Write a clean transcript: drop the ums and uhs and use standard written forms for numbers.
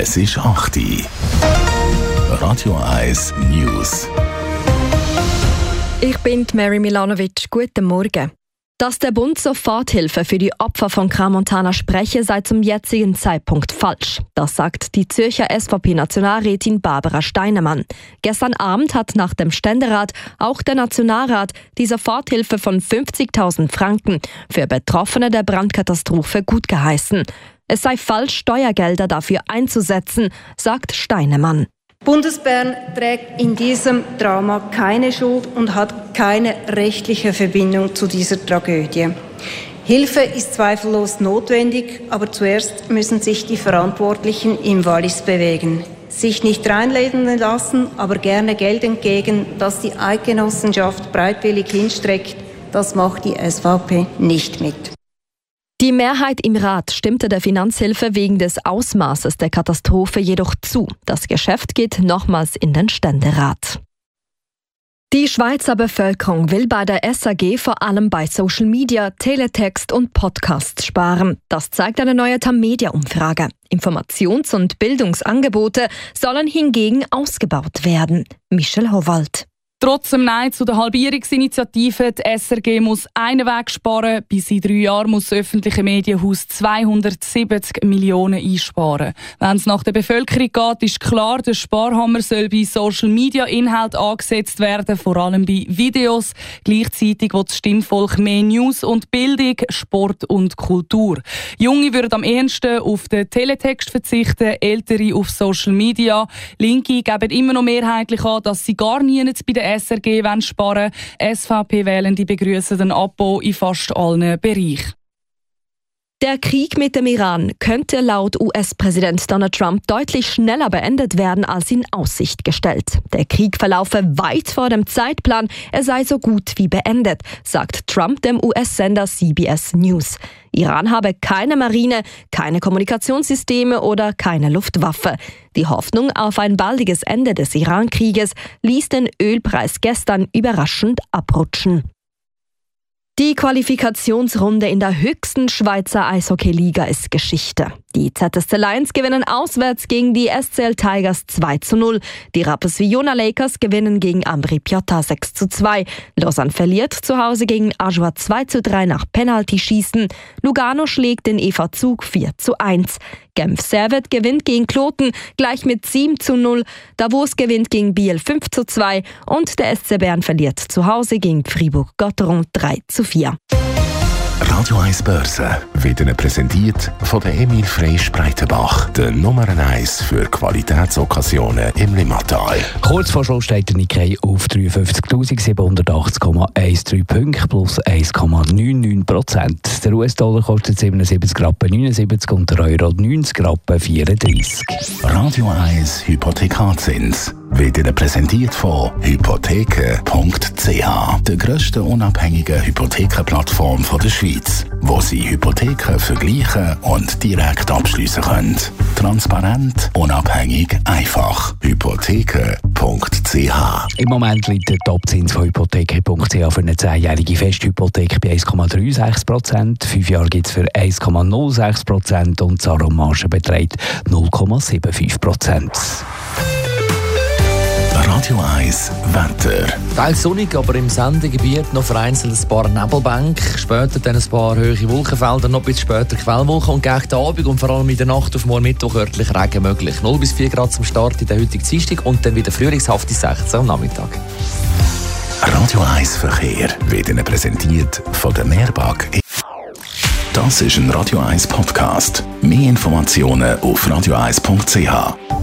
Es ist 8 Uhr. Radio 1 News. Ich bin Mary Milanovic. Guten Morgen. Dass der Bund Soforthilfe für die Opfer von Crans-Montana spreche, sei zum jetzigen Zeitpunkt falsch. Das sagt die Zürcher SVP-Nationalrätin Barbara Steinemann. Gestern Abend hat nach dem Ständerat auch der Nationalrat die Soforthilfe von 50.000 Franken für Betroffene der Brandkatastrophe gutgeheißen. Es sei falsch, Steuergelder dafür einzusetzen, sagt Steinemann. Bundesbern trägt in diesem Drama keine Schuld und hat keine rechtliche Verbindung zu dieser Tragödie. Hilfe ist zweifellos notwendig, aber zuerst müssen sich die Verantwortlichen im Wallis bewegen. Sich nicht reinleden lassen, aber gerne Geld entgegen, das die Eidgenossenschaft breitwillig hinstreckt, das macht die SVP nicht mit. Die Mehrheit im Rat stimmte der Finanzhilfe wegen des Ausmaßes der Katastrophe jedoch zu. Das Geschäft geht nochmals in den Ständerat. Die Schweizer Bevölkerung will bei der SAG vor allem bei Social Media, Teletext und Podcasts sparen. Das zeigt eine neue Tamedia-Umfrage. Informations- und Bildungsangebote sollen hingegen ausgebaut werden. Michel Howald. Trotz dem Nein zu der Halbierungsinitiative, die SRG muss einen Weg sparen. Bis in 3 Jahren muss das öffentliche Medienhaus 270 Millionen einsparen. Wenn es nach der Bevölkerung geht, ist klar, der Sparhammer soll bei Social-Media-Inhalten angesetzt werden, vor allem bei Videos. Gleichzeitig will das Stimmvolk mehr News und Bildung, Sport und Kultur. Junge würden am ehesten auf den Teletext verzichten, Ältere auf Social Media. Linke geben immer noch mehrheitlich an, dass sie gar nie bei der SRG sparen wollen. SVP-Wählende begrüßen den Abbau in fast allen Bereichen. Der Krieg mit dem Iran könnte laut US-Präsident Donald Trump deutlich schneller beendet werden als in Aussicht gestellt. Der Krieg verlaufe weit vor dem Zeitplan, er sei so gut wie beendet, sagt Trump dem US-Sender CBS News. Iran habe keine Marine, keine Kommunikationssysteme oder keine Luftwaffe. Die Hoffnung auf ein baldiges Ende des Iran-Krieges ließ den Ölpreis gestern überraschend abrutschen. Die Qualifikationsrunde in der höchsten Schweizer Eishockey-Liga ist Geschichte. Die ZSC Lions gewinnen auswärts gegen die SCL Tigers 2:0. Die Rapperswil-Jona Lakers gewinnen gegen Ambri Piotta 6:2. Lausanne verliert zu Hause gegen Ajoa 2:3 nach Penaltyschießen. Lugano schlägt den EV Zug 4:1. Genf Servet gewinnt gegen Kloten gleich mit 7:0. Davos gewinnt gegen Biel 5:2. Und der SC Bern verliert zu Hause gegen Fribourg-Gotteron 3:4. Radio 1 Börse wird Ihnen präsentiert von der Emil Freysch Breitenbach, der Nummer 1 für Qualitätsokkasionen im Limmatal. Kurz vor Schluss steht der Nikkei auf 53.780,13 Punkte plus 1,99%. Der US-Dollar kostet 77,79 Rappen und der Euro 90,34 Rappen. Radio 1 Hypothekarzins wird Ihnen präsentiert von hypotheken.ch, der grössten unabhängigen Hypothekenplattform der Schweiz, wo Sie Hypotheken vergleichen und direkt abschliessen können. Transparent, unabhängig, einfach. Hypotheken.ch. Im Moment liegt der Topzins von hypotheken.ch für eine 10-jährige Festhypothek bei 1,36%. 5 Jahre gibt es für 1,06% und die Zahlungsmarge beträgt 0,75%. Radio 1 Wetter. Teils sonnig, aber im Sendegebiet noch vereinzelt ein paar Nebelbänke. Später dann ein paar hohe Wolkenfelder, noch ein bisschen später Quellwolken und gegen den Abend und vor allem in der Nacht auf morgen Mittwoch örtlich Regen möglich. 0 bis 4 Grad zum Start in der heutigen Dienstag und dann wieder frühlingshafte 16 am Nachmittag. Radio 1 Verkehr wird Ihnen präsentiert von der Meerbag. Das ist ein Radio 1 Podcast. Mehr Informationen auf radio1.ch.